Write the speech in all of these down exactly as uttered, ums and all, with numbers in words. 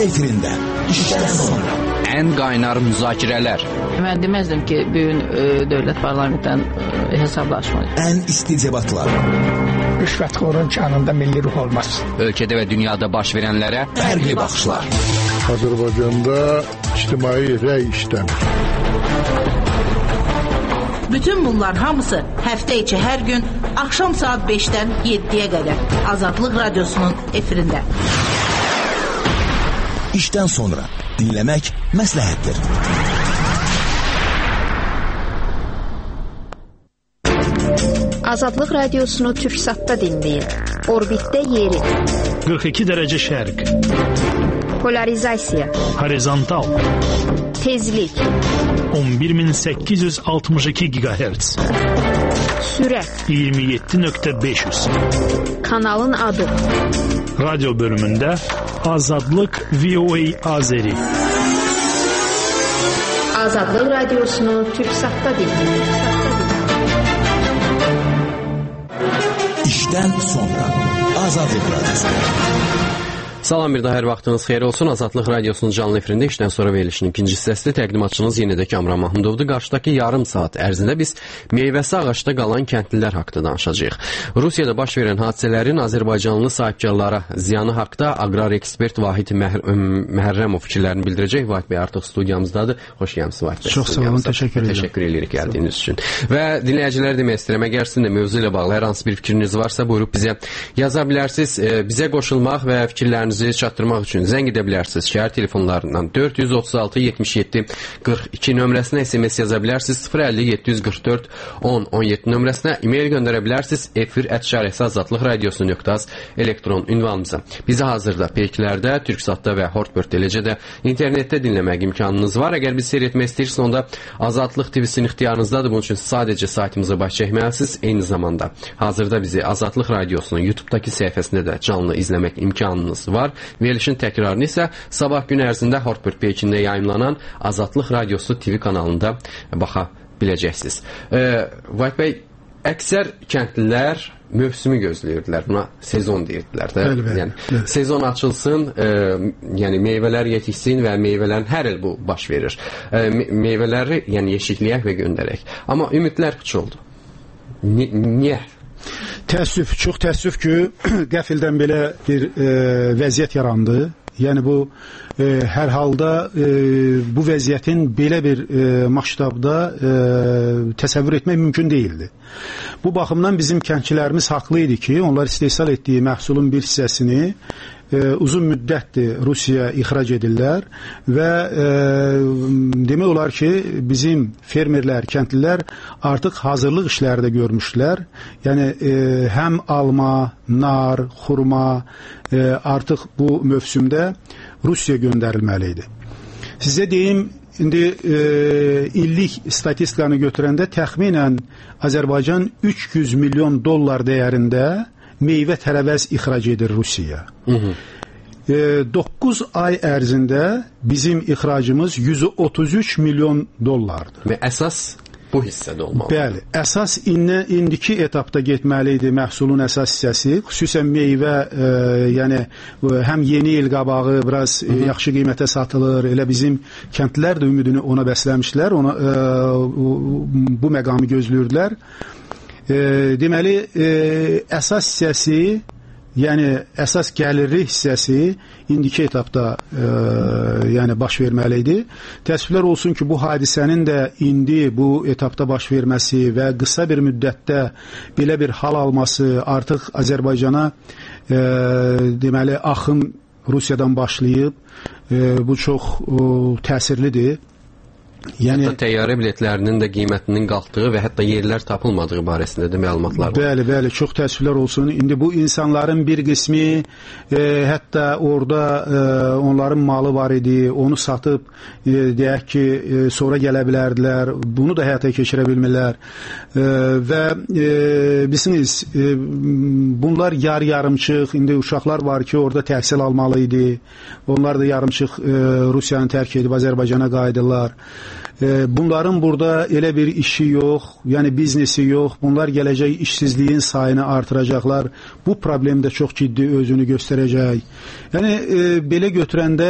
efirində işdən sonra ən qaynar müzakirələr. Mən deməzdim ki, bugün e, dövlət parlamentdən e, hesablaşma. Ən isti debatlar. Rüşvətxorun canında milli ruh olmaz. Ölkədə və dünyada baş verənlərə fərqli baxışlar. Azərbaycanda ictimai rəy işləmir. Bütün bunlar hamısı həftə içi hər gün axşam saat beşdən yeddiyə qədər Azadlıq Radiosunun efirində. İşdən sonra dinləmək məsləhətdir. Azadlıq Radiosunu Türksatda dinləyin. Orbitdə yeri. qırx iki dərəcə şərq. Polarizasiya. Horizontal. Tezlik. on bir min səkkiz yüz altmış iki gigahertz. Sürət. iyirmi yeddi nöqtə beş yüz. Kanalın adı. Radyo bölümündə Azadlıq V O A Azeri. Azadlıq Radiosunu Türksatda dinləyin. İşdən sonra Azadlıq Radiosu. Salam, bir daha hər vaxtınız xeyir olsun. Azadlıq Radiosunun canlı efirində işdən sonra verilişinin ikinci hissəsində təqdimatçınız yenə də Kamran Mahmudovdur. Qarşıdakı yarım saat ərzində biz meyvəsi ağacda qalan kəndlilər haqqında danışacağıq. Rusiyada baş verən hadisələrin Azərbaycanlı sahibkarlara ziyanı haqqında aqrar ekspert Vahid Məhərrəmov fikirlərini bildirəcək. Vahid bəy artıq studiyamızdadır. Xoş gəlmisiniz Vahid bəy. Çox sağ olun, təşəkkür edirəm. Təşəkkür edirik gəldiyiniz üçün. Və dinləyicilərə demək istəyirəm, əgər sizin də mövzu ilə bağlı hər hansı bir fikriniz varsa, buyurub bizə yaza bilərsiniz. Bizə qoşulmaq və fikirlərinizi çatdırmaq üçün zəng edə bilərsiniz. Şəhər telefonlarından dörd yüz otuz altı yetmiş yeddi qırx iki nömrəsinə S M S yaza bilərsiniz. sıfır əlli yeddi yüz qırx dörd on on yeddi nömrəsinə e-mail göndərə bilərsiniz. efir at azadlıq radiosu nöqtə az elektron ünvanımıza. Bizi hazırda peyklərdə, Türksatda və Hortbird, eləcə də internetdə dinləmək imkanınız var. Əgər bizi seyr etmək istəyirsiniz, onda Azadlıq T V-sinin ixtiyarınızdadır. Bunun üçün sadəcə saytımıza baş çəkməlisiniz. Eyni zamanda hazırda bizi Azadlıq Radiosunun YouTube-dakı səhifəsində də canlı izləmək imkanınız var. Verilişin təkrarını isə sabah gün ərzində Hortbird peyçində yayımlanan Azadlıq Radiosu T V kanalında baxa biləcəksiniz. E, Vahid bəy, əksər kəndlilər mövsümü gözləyirdilər. Buna sezon deyirdilər də. Bəli, bəli, yəni bəli. sezon açılsın, e, yəni meyvələr yetişsin və meyvələrin hər il bu baş verir. E, meyvələri yəni yeşikləyək və göndərək. Amma ümidlər puç oldu. Ni niyə? Təəssüf, çox təəssüf ki, qəfildən belə bir e, vəziyyət yarandı. Yəni bu e, hər halda e, bu vəziyyətin belə bir e, maştabda e, təsəvvür etmək mümkün değildi. Bu baxımdan bizim kəndçilərimiz haqlı idi ki, onlar istehsal etdiyi məhsulun bir hissəsini e, uzun müddətdir Rusiyaya ixrac edirlər və e, demək olar ki, bizim fermerlər, kəndlilər artıq hazırlıq işləri də görmüşlər. Yəni e, həm alma, nar, xurma e, artıq bu mövsümdə Rusiyaya göndərilməli idi. Sizə deyim, indi e, illik statistikanı götürəndə təxminən Azərbaycan üç yüz milyon dollar dəyərində meyvə tərəvəz ixrac edir Rusiyaya. Hı -hı. E, doqquz ay ərzində bizim ixracımız yüz otuz üç milyon dollardır. Və əsas bu hissədə olmalı. Bəli, əsas indi, indiki etapda getməli idi məhsulun əsas hissəsi, xüsusən meyvə, e, yəni həm yeni il qabağı biraz e, yaxşı qiymətə satılır. Elə bizim kəndlilər də ümidini ona bəsləmişlər, ona e, bu məqamı gözləyirdilər. E, deməli, e, əsas hissəsi, yəni əsas gəlirli hissəsi indiki etapda e, yəni baş verməli idi. Təəssüflər olsun ki, bu hadisənin də indi bu etapda baş verməsi və qısa bir müddətdə belə bir hal alması artıq Azərbaycana e, deməli axın Rusiyadan başlayıb. E, bu çox o, təsirlidir. Yəni hətta təyyarə biletlərinin də qiymətinin qalxdığı və hətta yerlər tapılmadığı barəsində də məlumatlar var. Bəli, bəli, çox təəssüflər olsun. İndi bu insanların bir qismi e, hətta orada e, onların malı var idi, onu satıb e, deyək ki, e, sonra gələ bilərdilər. Bunu da həyata keçirə bilmirlər. E, və e, bilirsiniz, e, bunlar yar-yarımçıq. İndi uşaqlar var ki, orada təhsil almalı idi. Onlar da yarımçıq e, Rusiyanı tərk edib Azərbaycana qayıdırlar. bunların burada elə bir işi yox, yəni biznesi yox. Bunlar gələcək işsizliyin sayını artıracaqlar. Bu problem də çox ciddi özünü göstərəcək. Yəni belə götürəndə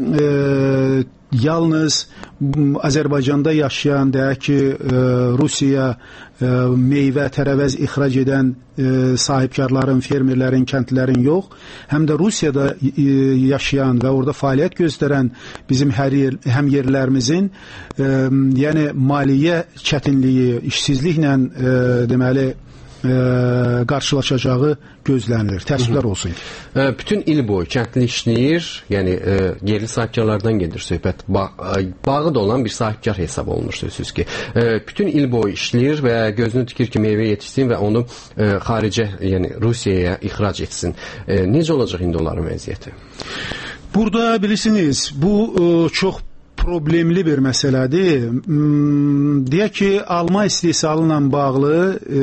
yalnız Azərbaycanda yaşayan, deyək ki, Rusiya meyvə, tərəvəz ixrac edən sahibkarların, fermerlərin, kəndlilərin yox, həm də Rusiyada yaşayan və orada fəaliyyət göstərən bizim hər yer, həm yerlərimizin yəni maliyyə çətinliyi, işsizliklə deməli qarşılaşacağı gözlənilir. Təəssüflər olsun. Bütün il boyu kəndli işləyir, yəni yerli sahibkarlardan gedir söhbət. Bağı da olan bir sahibkar hesab olunur sözsüz ki. Bütün il boyu işləyir və gözünü tikir ki, meyvə yetişsin və onu xaricə, yəni Rusiyaya ixrac etsin. Necə olacaq indi onların vəziyyəti? Burada bilirsiniz, bu çox problemli bir məsələdir. Deyək ki, alma istehsalı ilə bağlı e,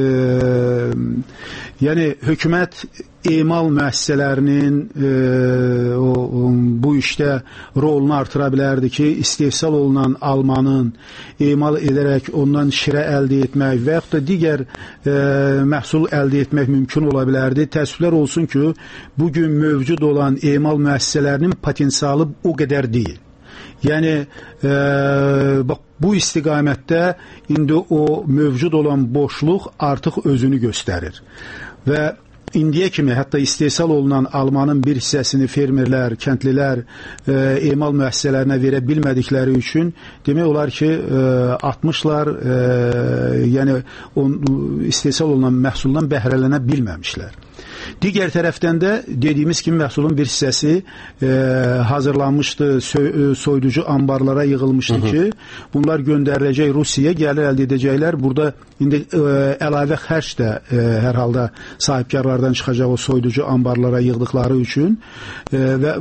yəni hökumət emal müəssisələrinin e, o, o, bu işdə rolunu artıra bilərdi ki, istehsal olunan almanın emal edərək ondan şirə əldə etmək və yaxud da digər e, məhsul əldə etmək mümkün ola bilərdi. Təəssüflər olsun ki, bugün mövcud olan emal müəssisələrinin potensialı o qədər deyil. Yəni e, bax, bu istiqamətdə indi o mövcud olan boşluq artıq özünü göstərir. Və indiyə kimi hətta istehsal olunan almanın bir hissəsini fermerlər, kəndlilər e, emal müəssisələrinə verə bilmədikləri üçün demək olar ki, e, atmışlar, e, yəni on, istehsal olunan məhsuldan bəhrələnə bilməmişlər. Digər tərəfdən də dediyimiz kimi məhsulun bir hissəsi e, hazırlanmışdı, so soyuducu ambarlara yığılmışdı Hı -hı. ki, bunlar göndəriləcək Rusiyaya, gəlir əldə edəcəklər. Burada indi e, əlavə xərc də e, hər halda sahibkarlardan çıxacaq o soyuducu ambarlara yığdıqları üçün e, və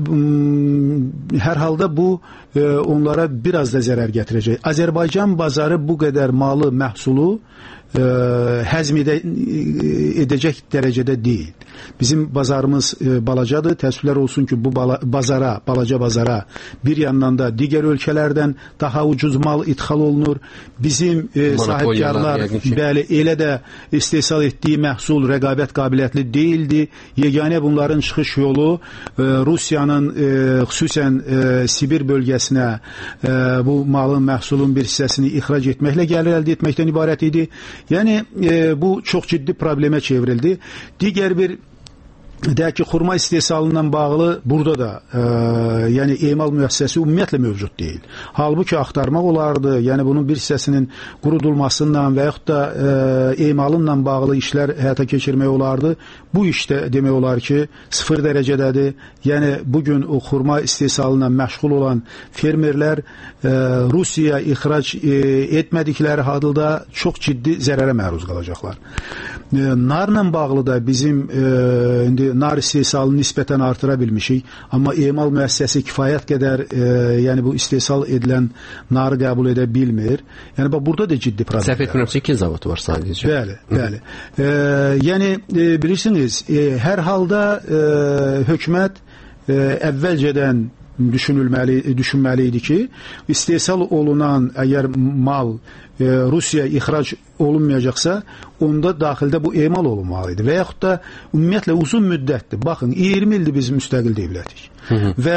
m, hər halda bu e, onlara biraz da zərər gətirəcək. Azərbaycan bazarı bu qədər malı, məhsulu e, həzm edə, edəcək dərəcədə deyil. Bizim bazarımız e, balacadır. Təəssüflər olsun ki, bu bala, bazara, balaca bazara bir yandan da digər ölkələrdən daha ucuz mal ithal olunur. Bizim e, sahibkarlar bəli, elə də istehsal etdiyi məhsul rəqabət qabiliyyətli deyildi. Yeganə bunların çıxış yolu e, Rusiyanın e, xüsusən e, Sibir bölgəsinə e, bu malın, məhsulun bir hissəsini ixrac etməklə gəlir əldə etməkdən ibarət idi. Yəni e, bu çox ciddi problemə çevrildi. Digər bir deyək ki, xurma istehsalından bağlı burada da e, yəni emal müəssisəsi ümumiyyətlə mövcud deyil. Halbuki axtarmaq olardı, yəni bunun bir hissəsinin qurudulmasından və yaxud da e, emalınla bağlı işlər həyata keçirmək olardı. Bu işdə demək olar ki, sıfır dərəcədədir. Yəni bugün o xurma istehsalına məşğul olan fermerlər e, Rusiyaya ixrac e, etmədikləri halda çox ciddi zərərə məruz qalacaqlar. E, narla bağlı da bizim e, indi nar istehsalını nisbətən artıra bilmişik, amma emal müəssisəsi kifayət qədər e, yəni bu istehsal edilən narı qəbul edə bilmir. Yəni bax burada da ciddi problem. Səhv etmirəmsə iki zavod var sadəcə. Bəli, bəli. E, yəni e, bilirsiniz, e, hər halda e, hökumət e, əvvəlcədən düşünülməli, düşünməli idi ki, istehsal olunan əgər mal e, Rusiyaya ixrac olunmayacaqsa, onda daxildə bu emal olunmalı idi. Və yaxud da ümumiyyətlə uzun müddətdir. Baxın, iyirmi ildir biz müstəqil dövlətik. Hı -hı. Və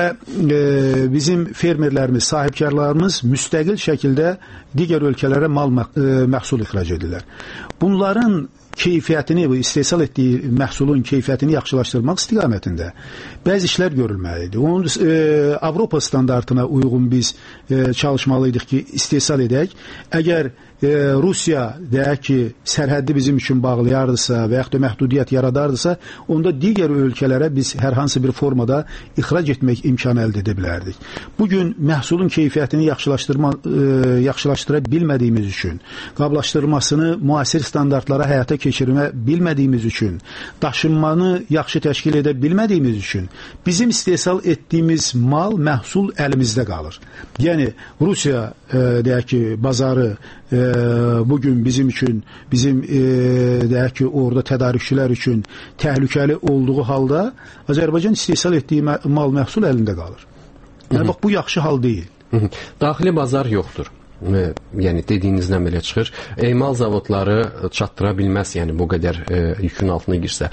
e, bizim fermerlərimiz, sahibkarlarımız müstəqil şəkildə digər ölkələrə mal mə e, məhsul ixrac edirlər. Bunların keyfiyyətini, bu istehsal etdiyi məhsulun keyfiyyətini yaxşılaşdırmaq istiqamətində bəzi işlər görülməlidir. Onun e, Avropa standartına uyğun biz e, çalışmalıydıq ki, istehsal edək. Əgər e, Rusiya deyək ki, sərhəddi bizim üçün bağlayardısa və yaxud da məhdudiyyət yaradardısa, onda digər ölkələrə biz hər hansı bir formada ixrac etmək imkanı əldə edə bilərdik. Bugün məhsulun keyfiyyətini yaxşılaşdırma, e, yaxşılaşdıra bilmədiyimiz üçün, qablaşdırılmasını müasir standartlara həyata keçirmə bilmədiyimiz üçün, daşınmanı yaxşı təşkil edə bilmədiyimiz üçün bizim istehsal etdiyimiz mal, məhsul əlimizdə qalır. Yəni Rusiya e, deyək ki, bazarı e, bugün bizim üçün, bizim e, deyək ki, orada tədarükçülər üçün təhlükəli olduğu halda Azərbaycan istehsal etdiyi mal, məhsul əlində qalır. Yəni bax, bu yaxşı hal deyil. Hı -hı. Daxili bazar yoxdur. e, yəni dediyinizdən belə çıxır. Emal zavodları çatdıra bilməz, yəni bu qədər e, yükün altına girsə.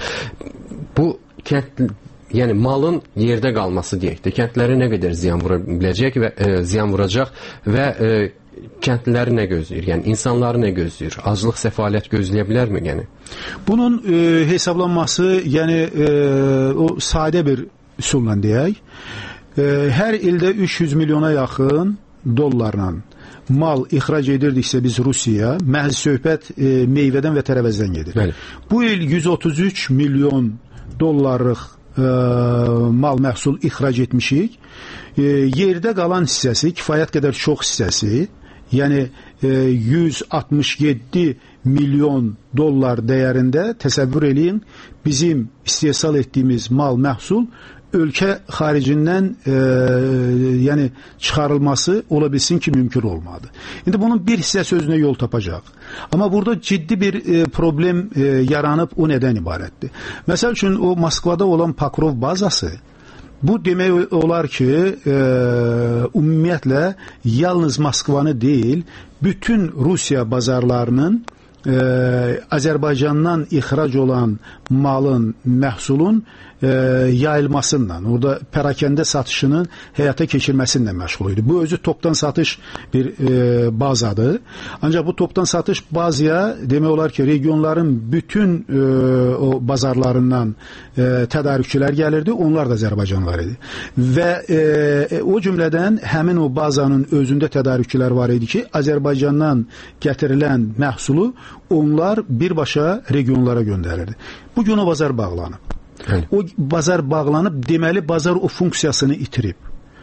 Bu kənd, yəni malın yerdə qalması deyək də, kəndlərə nə qədər ziyan vura biləcək və e, ziyan vuracaq və e, kəndliləri nə gözləyir? Yəni insanları nə gözləyir? Aclıq, səfalət gözləyə bilərmi yəni? Bunun e, hesablanması, yəni e, o sadə bir üsulla deyək, e, hər ildə üç yüz milyona yaxın dollarla mal ixrac edirdiksə biz Rusiyaya, məhz söhbət e, meyvədən və tərəvəzdən gedir. Bəli. Bu il yüz otuz üç milyon dollarlıq e, mal məhsul ixrac etmişik. E, yerdə qalan hissəsi, kifayət qədər çox hissəsi, yəni e, yüz altmış yeddi milyon dollar dəyərində təsəvvür eləyin, bizim istehsal etdiyimiz mal məhsul ölkə xaricindən e, yəni çıxarılması ola bilsin ki, mümkün olmadı. İndi bunun bir hissəsi özünə yol tapacaq. Amma burada ciddi bir e, problem e, yaranıb, o nədən ibarətdir? Məsəl üçün, o Moskvada olan Pakrov bazası, bu demək olar ki, e, ümumiyyətlə yalnız Moskvanı deyil, bütün Rusiya bazarlarının e, Azərbaycandan ixrac olan malın, məhsulun e, yayılmasından, orada pərakəndə satışının həyata keçirməsinlə məşğul idi. Bu özü topdan satış bir e, bazadır. Ancaq bu topdan satış bazaya demək olar ki, regionların bütün e, o bazarlarından e, tədarükçülər gəlirdi, onlar da Azərbaycanlılar idi. Və e, o cümlədən həmin o bazanın özündə tədarükçülər var idi ki, Azərbaycandan gətirilən məhsulu onlar birbaşa regionlara göndərirdi. Bugün o bazar bağlanıb. Həli. O bazar bağlanıb, deməli bazar o funksiyasını itirib.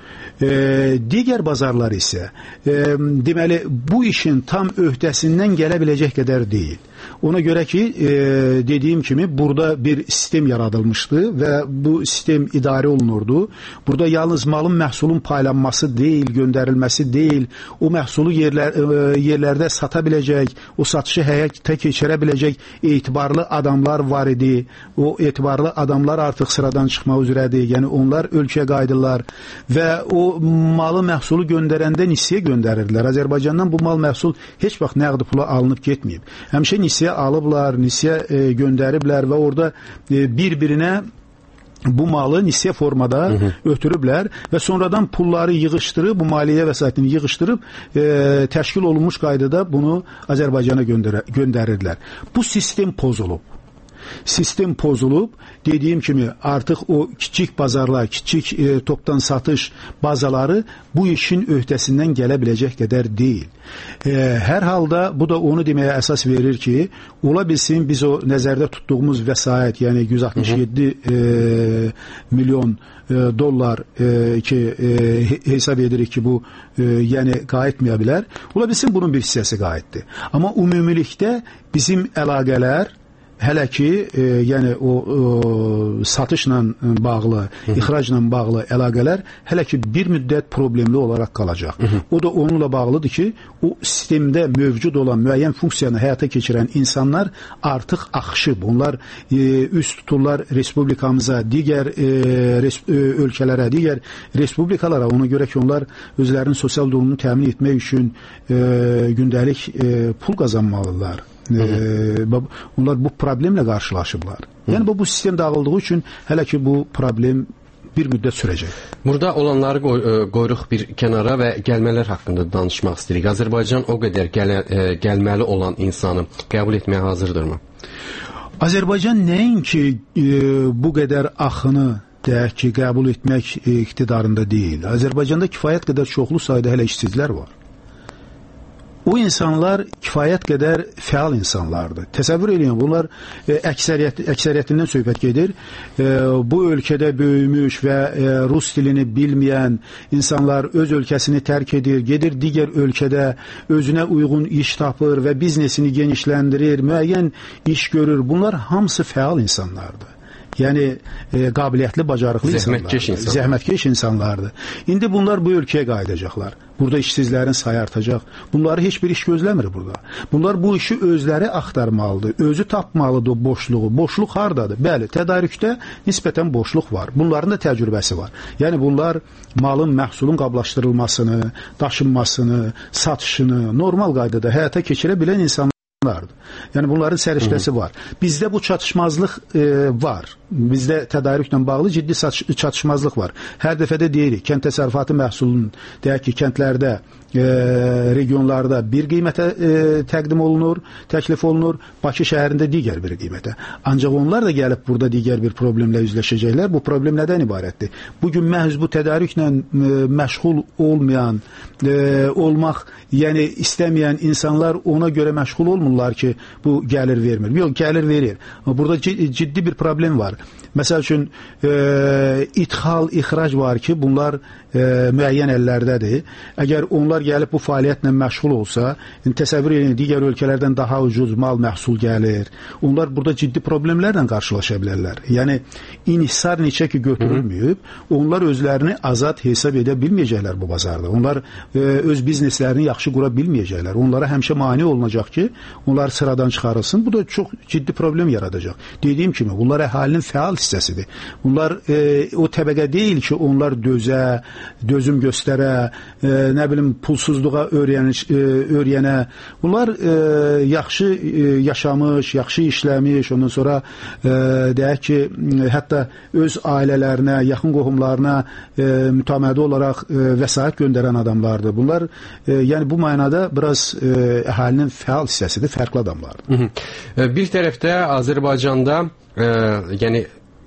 E, digər bazarlar isə e, deməli bu işin tam öhdəsindən gələ biləcək qədər deyil. Ona görə ki, e, dediyim kimi burada bir sistem yaradılmışdı və bu sistem idarə olunurdu. Burada yalnız malın, məhsulun paylanması deyil, göndərilməsi deyil, o məhsulu yerlər, e, yerlərdə sata biləcək, o satışı həyata keçirə biləcək etibarlı adamlar var idi. O etibarlı adamlar artıq sıradan çıxmaq üzrədir. Yəni onlar ölkəyə qayıdırlar və o malı, məhsulu göndərəndə nisiyə göndərirdilər. Azərbaycandan bu mal, məhsul heç vaxt nəqdi pula alınıb getməyib. Həmişə nisiyə alıblar, nisiyə e, göndəriblər və orada e, bir-birinə bu malı nisiyə formada hı -hı. ötürüblər və sonradan pulları yığışdırıb, bu maliyyə vəsaitini yığışdırıb e, təşkil olunmuş qaydada bunu Azərbaycana göndər göndərirdilər. Bu sistem pozulub. Sistem pozulub, dediyim kimi artıq o kiçik bazarlar, kiçik e, topdan satış bazaları bu işin öhdəsindən gələ biləcək qədər deyil. E, hər halda bu da onu deməyə əsas verir ki, ola bilsin biz o nəzərdə tutduğumuz vəsait, yəni yüz altmış yeddi e, milyon e, dollar e, ki e, hesab edirik ki, bu e, yəni qayıtmaya bilər. Ola bilsin bunun bir hissəsi qayıtdı. Amma ümumilikdə bizim əlaqələr hələ ki, e, yəni o, o satışla bağlı, Hı -hı. ixracla bağlı əlaqələr hələ ki bir müddət problemli olaraq qalacaq. Hı -hı. O da onunla bağlıdır ki, o sistemdə mövcud olan müəyyən funksiyanı həyata keçirən insanlar artıq axışıb. Onlar e, üst tuturlar respublikamıza, digər e, res, e, ölkələrə, digər respublikalara. Ona görə ki, onlar özlərinin sosial durumunu təmin etmək üçün e, gündəlik e, pul qazanmalıdırlar. Hı -hı. Onlar bu problemlə qarşılaşıblar. Yəni bu, bu sistem dağıldığı üçün hələ ki bu problem bir müddət sürəcək. Burada olanları qoy, qoyuruq bir kənara və gəlmələr haqqında danışmaq istəyirik. Azərbaycan o qədər gələ, gəlməli olan insanı qəbul etməyə hazırdırmı? Azərbaycan nəinki e, bu qədər axını deyək ki, qəbul etmək e, iqtidarında deyil. Azərbaycanda kifayət qədər çoxlu sayda hələ işsizlər var. O insanlar kifayət qədər fəal insanlardır. Təsəvvür edin, bunlar e, əksəriyyət, əksəriyyətindən söhbət gedir. E, bu ölkədə böyümüş və e, rus dilini bilməyən insanlar öz ölkəsini tərk edir, gedir digər ölkədə özünə uyğun iş tapır və biznesini genişləndirir, müəyyən iş görür. Bunlar hamısı fəal insanlardır. Yəni e, qabiliyyətli, bacarıqlı zəhmətkeş insanlardır. Zəhmətkeş insanlardır. İndi bunlar bu ölkəyə qayıdacaqlar. Burada işsizlərin sayı artacaq. Bunları heç bir iş gözləmir burada. Bunlar bu işi özləri axtarmalıdır. Özü tapmalıdır o boşluğu. Boşluq hardadır? Bəli, tədarükdə nisbətən boşluq var. Bunların da təcrübəsi var. Yəni bunlar malın, məhsulun qablaşdırılmasını, daşınmasını, satışını normal qaydada həyata keçirə bilən insanlardır. Yəni bunların səriştəsi var. Bizdə bu çatışmazlıq e, var. Bizdə tədarüklə bağlı ciddi çatışmazlıq var. Hər dəfədə deyirik, kənd təsərrüfatı məhsulunun, deyək ki, kəndlərdə, e, regionlarda bir qiymətə e, təqdim olunur, təklif olunur, Bakı şəhərində digər bir qiymətə. Ancaq onlar da gəlib burada digər bir problemlə üzləşəcəklər. Bu problem nədən ibarətdir? Bugün məhz bu tədarüklə e, məşğul olmayan, e, olmaq, yəni istəməyən insanlar ona görə məşğul olmurlar ki, bu gəlir vermir. Yox, gəlir verir. Burada ciddi bir problem var. Məsəl üçün, e, ithal, ixrac var ki, bunlar e, müəyyən əllərdədir. Əgər onlar gəlib bu fəaliyyətlə məşğul olsa, təsəvvür edin, digər ölkələrdən daha ucuz mal məhsul gəlir. Onlar burada ciddi problemlərlə qarşılaşa bilərlər. Yəni, inhisar neçə ki götürülməyib, onlar özlərini azad hesab edə bilməyəcəklər bu bazarda. Onlar e, öz bizneslərini yaxşı qura bilməyəcəklər. Onlara həmişə mane olunacaq ki, onlar sıradan çıxarılsın. Bu da çox ciddi problem yaradacaq. Dediyim kimi, bunlar əhalinin fəal hissəsidir. Bunlar e, o təbəqə deyil ki, onlar dözə, dözüm göstərə, e, nə bilim, pulsuzluğa öyrəniş, e, öyrənə. Bunlar e, yaxşı e, yaşamış, yaxşı işləmiş, ondan sonra e, deyək ki, hətta öz ailələrinə, yaxın qohumlarına e, mütəmədi olaraq e, vəsait göndərən adamlardır. Bunlar, e, yəni bu mənada biraz e, əhalinin fəal hissəsidir, fərqli adamlardır. Hı -hı. Bir tərəfdə Azərbaycanda e, yəni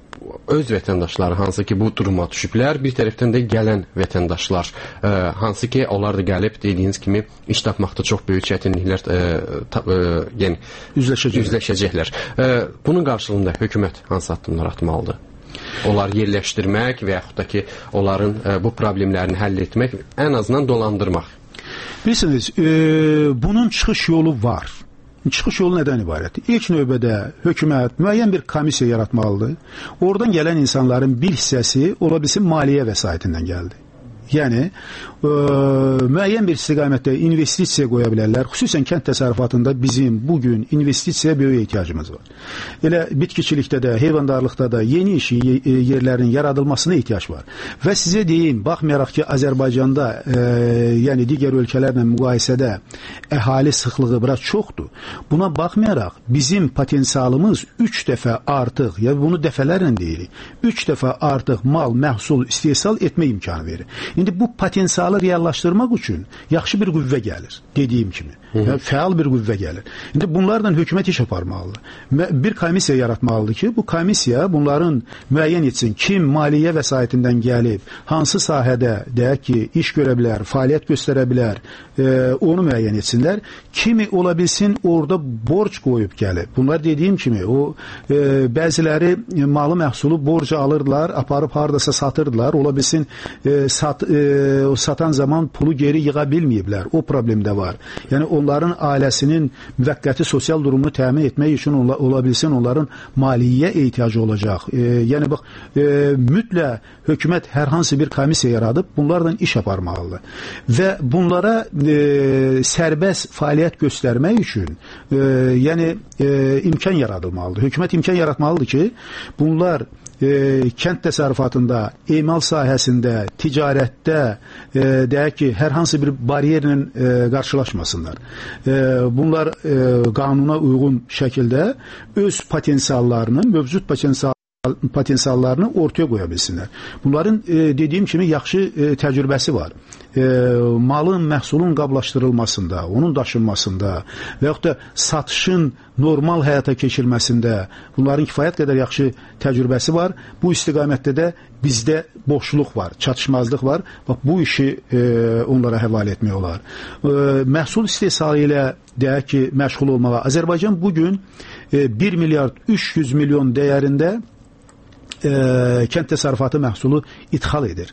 öz vətəndaşları hansı ki bu duruma düşüblər, bir tərəfdən də gələn vətəndaşlar e, hansı ki onlar da gəlib dediyiniz kimi iş tapmaqda çox böyük çətinliklər e, ta, e, yəni üzləşəcəklər. üzləşəcəklər. E, bunun qarşılığında hökumət hansı addımlar atmalıdır? Onları yerləşdirmək və yaxud da ki onların e, bu problemlərini həll etmək, ən azından dolandırmaq. Bilirsiniz, e, bunun çıxış yolu var. Çıxış yolu nədən ibarətdir? İlk növbədə hökumət müəyyən bir komissiya yaratmalıdır. Oradan gələn insanların bir hissəsi ola bilsin maliyyə vəsaitindən gəldi. Yəni, e, müəyyən bir istiqamətdə investisiya qoya bilərlər. Xüsusən kənd təsərrüfatında bizim bugün investisiyaya böyük ehtiyacımız var. Elə bitkiçilikdə də, heyvandarlıqda da yeni iş yerlərinin yaradılmasına ehtiyac var. Və sizə deyim, baxmayaraq ki, Azərbaycanda, e, yəni digər ölkələrlə müqayisədə əhali sıxlığı biraz çoxdur. Buna baxmayaraq, bizim potensialımız üç dəfə artıq, ya bunu dəfələrlə deyirik, üç dəfə artıq mal, məhsul istehsal etmə imkanı verir. İndi bu potensialı reallaşdırmaq üçün yaxşı bir qüvvə gəlir, dediyim kimi. Yəni, fəal bir qüvvə gəlir. İndi bunlarla hökumət iş aparmalıdır. Bir komissiya yaratmalıdır ki, bu komissiya bunların müəyyən etsin, kim maliyyə vəsaitindən gəlib, hansı sahədə, deyək ki, iş görə bilər, fəaliyyət göstərə bilər, e, onu müəyyən etsinlər. Kimi ola bilsin, orada borc qoyub gəlib. Bunlar dediyim kimi, o e, bəziləri malı məhsulu borca alırdılar, aparıb haradasa satırdılar. Ola bilsin, e, sat, e, o satan zaman pulu geri yığa bilməyiblər. O problem də var. Yəni, onların ailəsinin müvəqqəti sosial durumunu təmin etmək üçün ola, ola bilsin, onların maliyyə ehtiyacı olacaq. E, yəni, bax, e, mütləq hökumət hər hansı bir komissiya yaradıb, bunlarla iş aparmalıdır. Və bunlara e, sərbəst fəaliyyət göstərmək üçün e, yəni, e, imkan yaradılmalıdır. Hökumət imkan yaratmalıdır ki, bunlar E, kənd təsərrüfatında, emal sahəsində, ticarətdə, e, deyək ki, hər hansı bir bariyerlə e, qarşılaşmasınlar. E, bunlar e, qanuna uyğun şəkildə öz potensiallarını, mövcud potensial potensiallarını ortaya qoya bilsinlər. Bunların e, dediyim kimi yaxşı e, təcrübəsi var. E, malın, məhsulun qablaşdırılmasında, onun daşınmasında və yaxud da satışın normal həyata keçirilməsində bunların kifayət qədər yaxşı təcrübəsi var. Bu istiqamətdə də bizdə boşluq var, çatışmazlıq var. Bax, bu işi e, onlara həvalə etmək olar. E, məhsul istehsalı ilə deyək ki, məşğul olmağa. Azərbaycan bugün e, bir milyard üç yüz milyon dəyərində E, kənd təsərrüfatı məhsulu ithal edir.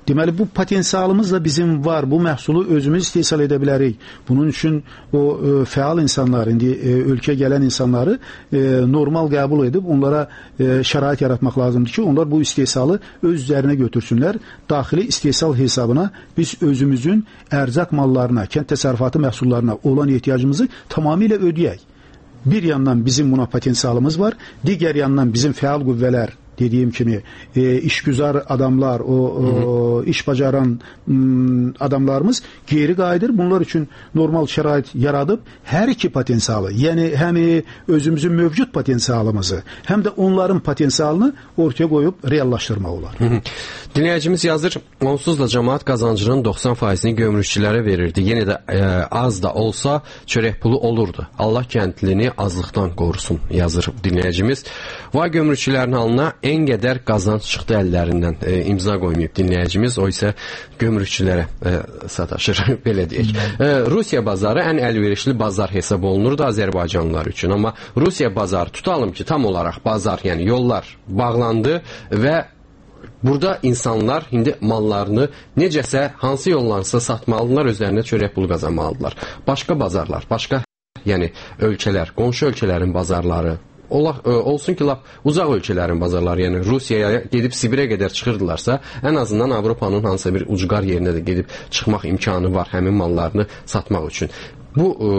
Deməli, bu potensialımız da bizim var. Bu məhsulu özümüz istehsal edə bilərik. Bunun üçün o e, fəal insanlar, indi e, ölkə gələn insanları e, normal qəbul edib onlara e, şərait yaratmaq lazımdır ki, onlar bu istehsalı öz üzərinə götürsünlər. Daxili istehsal hesabına biz özümüzün ərzaq mallarına, kənd təsərrüfatı məhsullarına olan ehtiyacımızı tamamilə ödəyək. Bir yandan bizim buna potensialımız var, digər yandan bizim fəal qüvvələr, dediyim kimi e, işgüzar adamlar, o, o iş bacaran m, adamlarımız geri qayıdır. Bunlar üçün normal şərait yaradıb hər iki potensialı, yəni həm özümüzün mövcud potensialımızı, həm də onların potensialını ortaya qoyub reallaşdırmaq olar. Hı -hı. Dinləyicimiz yazır, onsuz da cəmaət qazancının doxsan faizini gömrükçilərə verirdi. Yenə də e, az da olsa çörək pulu olurdu. Allah kəndlini azlıqdan qorusun, yazır dinləyicimiz. Vay gömrükçilərin halına en qədər qazanc çıxdı əllərindən, e, imza qoymayıb dinləyicimiz, o isə gömrükçilərə e, sataşır, belə deyək. E, Rusiya bazarı ən əlverişli bazar hesab olunurdu Azərbaycanlılar üçün, amma Rusiya bazarı tutalım ki, tam olaraq bazar, yəni yollar bağlandı və burada insanlar indi mallarını necəsə, hansı yollarsa satmalılar, özlərinə çörək pulu qazanmalıdırlar. Başqa bazarlar, başqa yəni ölkələr, qonşu ölkələrin bazarları, Ola, ə, olsun ki, lap uzaq ölkələrin bazarları, yəni Rusiyaya gedib Sibirə qədər çıxırdılarsa, ən azından Avropanın hansısa bir ucqar yerinə də gedib çıxmaq imkanı var həmin mallarını satmaq üçün. Bu, ə,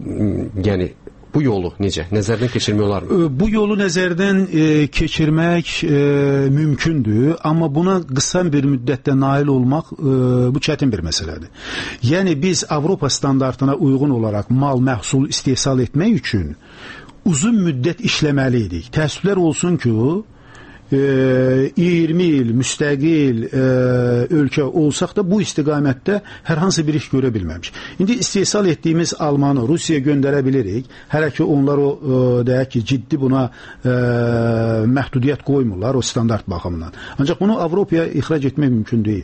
yəni, bu yolu necə? Nəzərdən keçirmək olar mı? Bu yolu nəzərdən e, keçirmək e, mümkündür, amma buna qısa bir müddətdə nail olmaq e, bu çətin bir məsələdir. Yəni, biz Avropa standartına uyğun olaraq mal, məhsul istehsal etmək üçün uzun müddət işləməliydik. Təəssüflər olsun ki, e, iyirmi il müstəqil e, ölkə olsaq da bu istiqamətdə hər hansı bir iş görə bilməmiş. İndi istehsal etdiyimiz almanı Rusiyaya göndərə bilirik. Hələ ki onlar o e, deyək ki, ciddi buna e, məhdudiyyət qoymurlar o standart baxımından. Ancaq bunu Avropaya ixrac etmək mümkün deyil.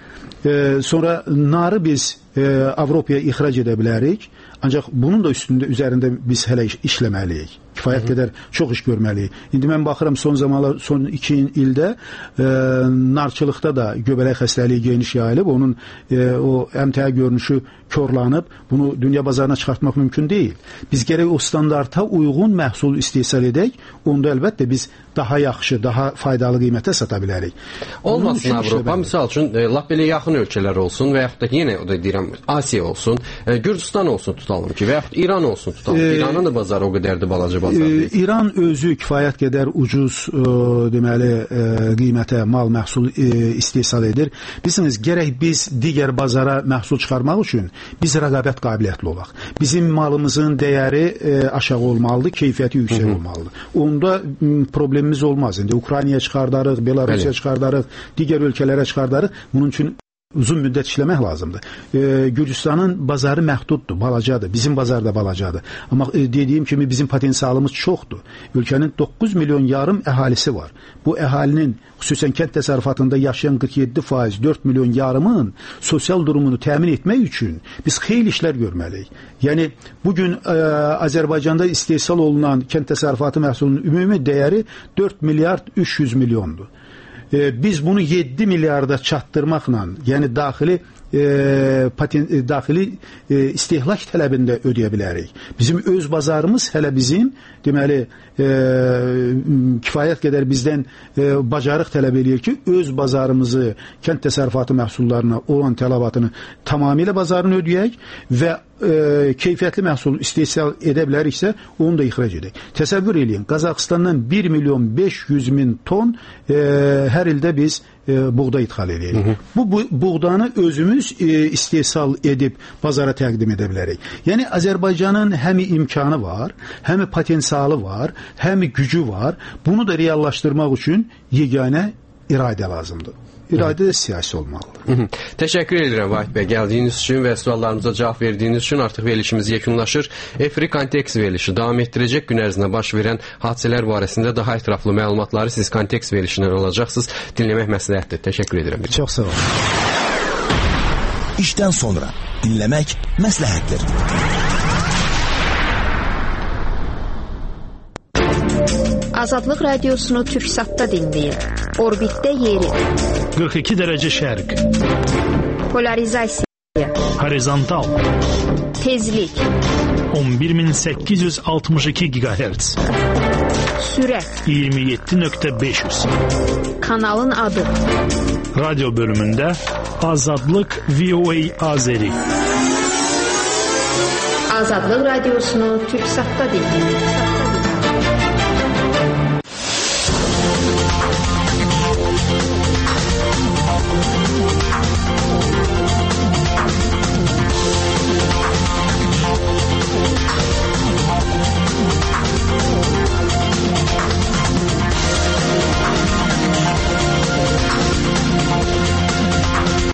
E, sonra narı biz e, Avropaya ixrac edə bilərik. Ancaq bunun da üstündə, üzərində biz hələ iş, işləməliyik. Kifayət qədər çox iş görməliyik. İndi mən baxıram son zamanlar, son iki ildə e, narçılıqda da göbələk xəstəliyi geniş yayılıb, onun e, o əmtəə görünüşü korlanıb, bunu dünya bazarına çıxartmaq mümkün deyil. Biz gərək o standarta uyğun məhsul istehsal edək, onda əlbəttə biz daha yaxşı, daha faydalı qiymətə sata bilərik. Olmasın Avropa, misal üçün, e, lap belə yaxın ölkələr olsun və yaxud da yenə o da deyirəm, Asiya olsun, e, Gürcistan olsun tutalım ki, və yaxud İran olsun tutalım. E, İranın da bazarı o qədərdir, balaca bazar deyil. E, İran özü kifayət qədər ucuz e, deməli e, qiymətə mal, məhsul e, istehsal edir. Bilirsiniz, gərək biz digər bazara məhsul çıxarmaq üçün biz rəqabət qabiliyyətli olaq. Bizim malımızın dəyəri e, aşağı olmalıdır, keyfiyyəti yüksək Hı -hı. olmalıdır. Onda m, problemimiz olmaz. İndi Ukraynaya çıxardarıq, Belarusya çıxardarıq, digər ölkələrə çıxardarıq. Bunun üçün uzun müddət işləmək lazımdır. E, Gürcistanın bazarı məhduddur, balacadır. Bizim bazar da balacadır. Amma e, dediyim kimi bizim potensialımız çoxdur. Ölkənin doqquz milyon yarım əhalisi var. Bu əhalinin, xüsusən kənd təsərrüfatında yaşayan qırx yeddi faiz, dörd milyon yarımın sosial durumunu təmin etmək üçün biz xeyli işlər görməliyik. Yəni, bugün e, Azərbaycanda istehsal olunan kənd təsərrüfatı məhsulunun ümumi dəyəri dörd milyard üç yüz milyondur. Biz bunu yeddi milyarda çatdırmaqla, yəni daxili e, paten, e, daxili e, istehlak tələbində ödəyə bilərik. Bizim öz bazarımız hələ bizim deməli e, kifayət qədər bizdən e, bacarıq tələb edir ki, öz bazarımızı, kənd təsərrüfatı məhsullarına olan tələbatını tamamilə bazarını ödəyək və e, keyfiyyətli məhsul istehsal edə biləriksə, onu da ixrac edək. Təsəvvür eləyin, Qazaxıstandan bir milyon beş yüz min ton e, hər ildə biz e, buğda ithal edirik. Hı hı. Bu, bu buğdanı özümüz e, istehsal edib bazara təqdim edə bilərik. Yəni Azərbaycanın həm imkanı var, həm potensialı var, həm gücü var. Bunu da reallaşdırmaq üçün yeganə iradə lazımdır. İradə də siyasi olmalıdır. Hı -hı. Təşəkkür edirəm Vahid bəy gəldiyiniz üçün və suallarımıza cavab verdiyiniz üçün. Artıq verilişimiz yekunlaşır. Efri Kontekst verilişi davam etdirəcək. Gün ərzində baş verən hadisələr barəsində daha ətraflı məlumatları siz Kontekst verilişindən alacaqsınız. Dinləmək məsləhətdir. Təşəkkür edirəm. Çox sağ olun. İşdən sonra dinləmək məsləhətdir. Azadlıq radiosunu Türksatda dinləyin. Orbitdə yeri. qırx iki dərəcə şərq. Polarizasiya. Horizontal. Tezlik. on bir min səkkiz yüz altmış iki gigahertz. Sürət. iyirmi yeddi nöqtə beş yüz. Kanalın adı. Radyo bölümündə Azadlıq V O A Azeri. Azadlıq radiosunu Türksatda dinləyin.